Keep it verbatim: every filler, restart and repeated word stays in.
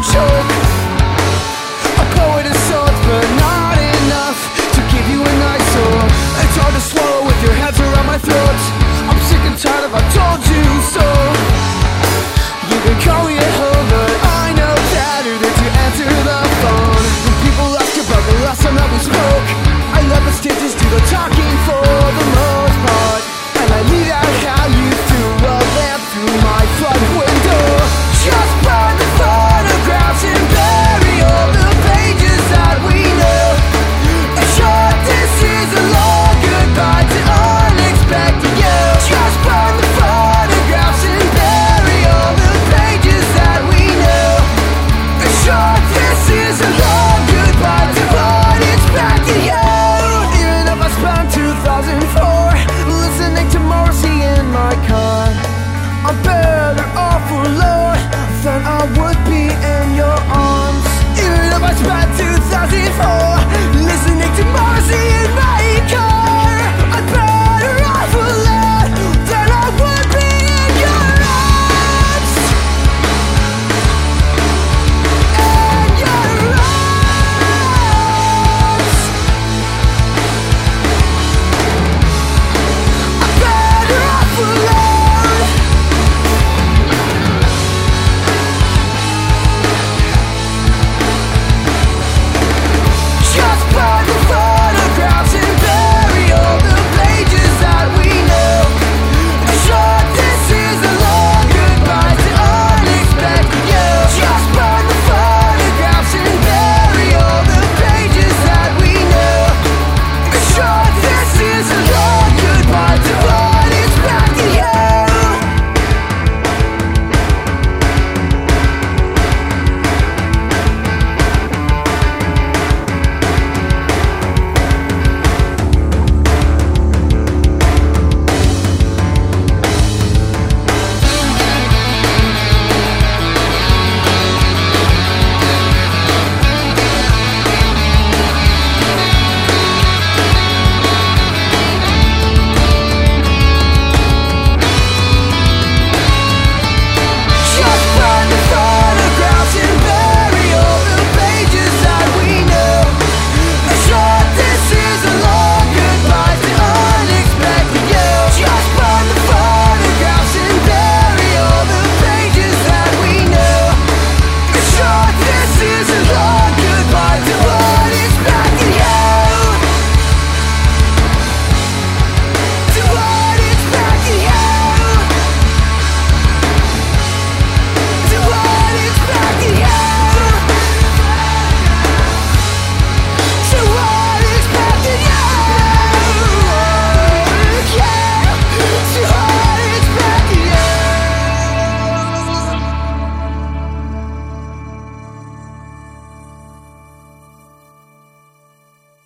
choke. A poet of sorts, but not enough to give you a nice soul. It's hard to swallow with your hands around my throat. I'm sick and tired of I told you so. You can call me at home, but I know better than to answer the phone. When people ask about the last time that we spoke, I let the stages do the talking.